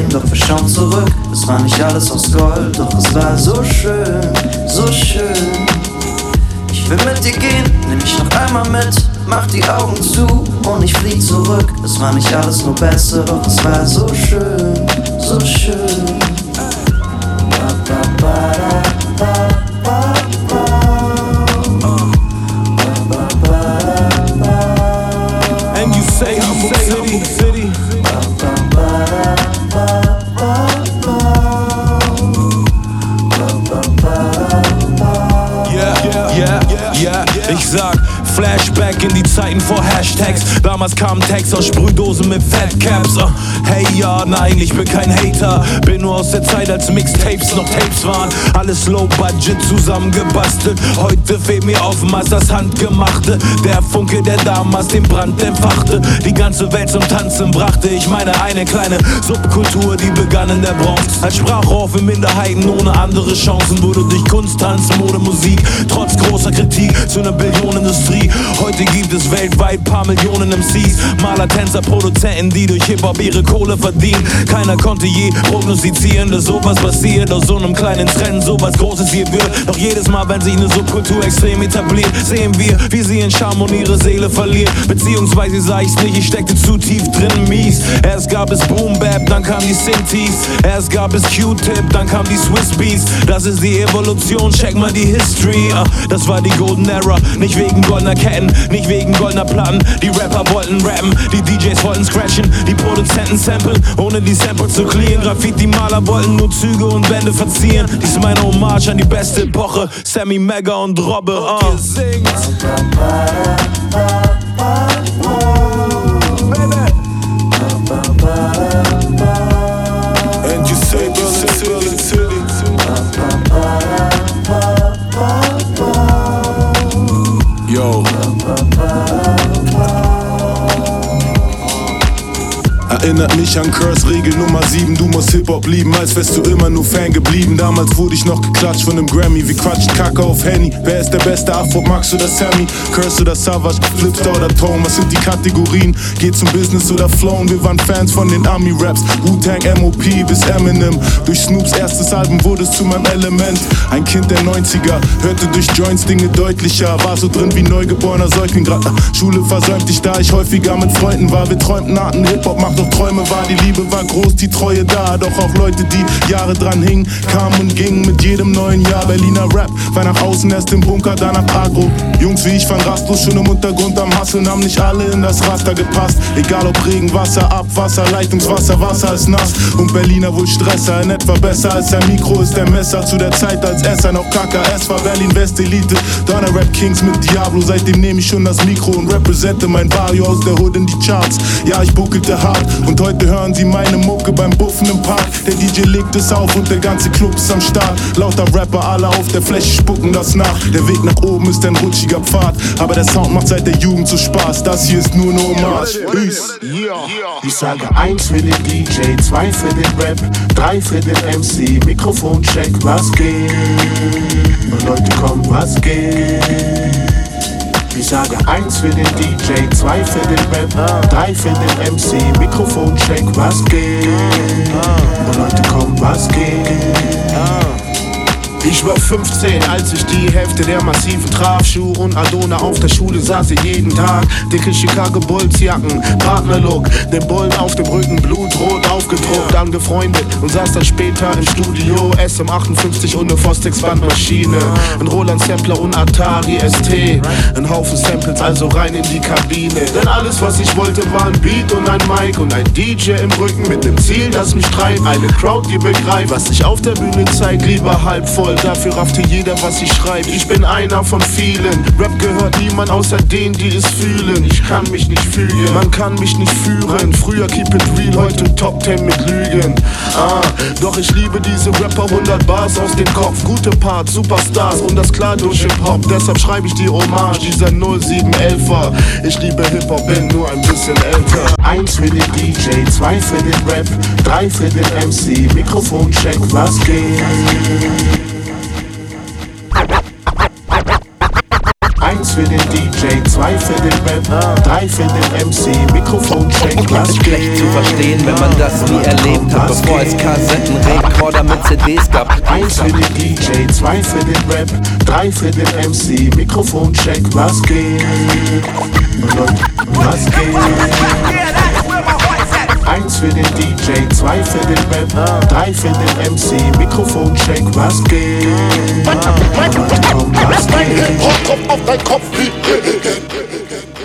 doch wir schauen zurück. Es war nicht alles aus Gold, doch es war so schön, so schön. Ich will mit dir gehen, nimm mich noch einmal mit, mach die Augen zu und ich flieh zurück. Es war nicht alles nur besser, doch es war so schön, so schön. And you say Hamburg City. Yeah, ich sag Flashback in die Zeiten vor Hashtags. Damals kamen Tags aus Sprühdosen mit Fatcaps. Hey ja, nein, ich bin kein Hater. Bin nur aus der Zeit, als Mixtapes noch Tapes waren. Alles low budget zusammengebastelt. Heute fehlt mir oftmals das Handgemachte. Der Funke, der damals den Brand entfachte. Die ganze Welt zum Tanzen brachte. Ich meine eine kleine Subkultur, die begann in der Bronx. Als Sprachrohr für Minderheiten ohne andere Chancen. Wurde durch Kunst, Tanz, Mode, Musik trotz großer Kritik zu einer Billionenindustrie. Heute gibt es weltweit paar Millionen MCs. Maler, Tänzer, Produzenten, die durch Hip-Hop ihre Kohle verdienen. Keiner konnte je prognostizieren, dass sowas passiert. Aus so einem kleinen Trend sowas Großes hier wird. Doch jedes Mal, wenn sich eine Subkultur extrem etabliert, sehen wir, wie sie in Charme und ihre Seele verliert. Beziehungsweise sag ich's nicht, ich steckte zu tief drin, mies. Erst gab es Boom Bap, dann kam die Synthes. Erst gab es Q-Tip, dann kam die Swiss Beats. Das ist die Evolution, check mal die History. Das war die Golden Era, nicht wegen goldener Ketten, nicht wegen goldener Platten. Die Rapper wollten rappen, die DJs wollten scratchen, die Produzenten samplen, ohne die Sample zu clearen. Graffiti-Maler wollten nur Züge und Wände verzieren. Dies ist meine Hommage an die beste Epoche, Sammy, Mega und Robbe. Und ihr singt. And you say Berlin City. Yo. Erinnert mich an Curse, Regel Nummer 7. Du musst Hip-Hop lieben, als wärst du immer nur Fan geblieben. Damals wurde ich noch geklatscht von nem Grammy. Wie quatscht Kacke auf Henny? Wer ist der beste Afro, Max oder Sammy? Curse oder Savage, Flipstar oder Tone? Was sind die Kategorien? Geht zum Business oder Flown? Wir waren Fans von den Ami-Raps. Wu-Tang, M.O.P. bis Eminem. Durch Snoops erstes Album wurde es zu meinem Element. Ein Kind der 90er, hörte durch Joints Dinge deutlicher. War so drin wie neugeborener Säugling. Grad Schule versäumt ich, da ich häufiger mit Freunden war. Wir träumten harten Hip-Hop, macht doch Träume wahr, die Liebe war groß, die Treue da. Doch auch Leute, die Jahre dran hingen, kamen und gingen mit jedem neuen Jahr. Berliner Rap war nach außen erst im Bunker, danach Agro. Jungs wie ich waren rastlos, schon im Untergrund am Hasseln, haben nicht alle in das Raster gepasst. Egal ob Regen, Wasser, Abwasser, Leitungswasser, Wasser ist nass. Und Berliner wohl Stresser, in etwa besser als ein Mikro ist der Messer. Zu der Zeit, als Esser noch KKS war, Berlin West Elite. Donner Rap Kings mit Diablo, seitdem nehme ich schon das Mikro und represente mein Barrio aus der Hood in die Charts. Ja, ich buckelte hart. Und heute hören sie meine Mucke beim Buffen im Park. Der DJ legt es auf und der ganze Club ist am Start. Lauter Rapper, alle auf der Fläche spucken das nach. Der Weg nach oben ist ein rutschiger Pfad, aber der Sound macht seit der Jugend so Spaß. Das hier ist nur eine Hommage. Ich sage 1 für den DJ, 2 für den Rap, 3 für den MC. Mikrofoncheck, was geht? Und Leute, kommt, was geht? Ich sage 1 für den DJ, 2 für den Rap, 3 für den MC. Mikrofoncheck, was geht? Und Leute, kommt, was geht? Ich war 15, als ich die Hälfte der Massiven traf. Schuh und Adona auf der Schule saß ich jeden Tag. Dicke Chicago Bulls Jacken, Partnerlook. Den Bullen auf dem Rücken blutrot aufgedruckt. Angefreundet und saß dann später im Studio. SM58 und eine Fostex Bandmaschine. Ein Roland Sampler und Atari ST. Ein Haufen Samples, also rein in die Kabine. Denn alles was ich wollte war ein Beat und ein Mic und ein DJ im Rücken mit dem Ziel, das mich treibt. Eine Crowd, die begreift, was ich auf der Bühne zeig. Lieber halb voll, dafür raffte jeder, was ich schreibe. Ich bin einer von vielen. Rap gehört niemand außer denen, die es fühlen. Ich kann mich nicht fühlen, man kann mich nicht führen. Früher keep it real, heute Top 10 mit Lügen. Doch ich liebe diese Rapper, 100 Bars aus dem Kopf. Gute Parts, Superstars und das klar durch Hip-Hop. Deshalb schreibe ich die Hommage, dieser 0711er. Ich liebe Hip-Hop, bin nur ein bisschen älter. 1 für den DJ, 2 für den Rap, 3 für den MC. Mikrofoncheck, was geht? 1 für den DJ, 2 für den Rap, 3 für den MC, Mikrofoncheck, was Ist schlecht zu verstehen, wenn man das nie erlebt hat, bevor es Kassettenrekorder mit CDs gab. 1 für den DJ, 2 für den Rap, 3 für den MC, Mikrofoncheck, was geht? Leute, was geht? 1 für den DJ, 2 für den Rap, 3 für den MC, Mikrofoncheck, was geht? Was geht? Hip-Hop kommt auf dein Kopf wie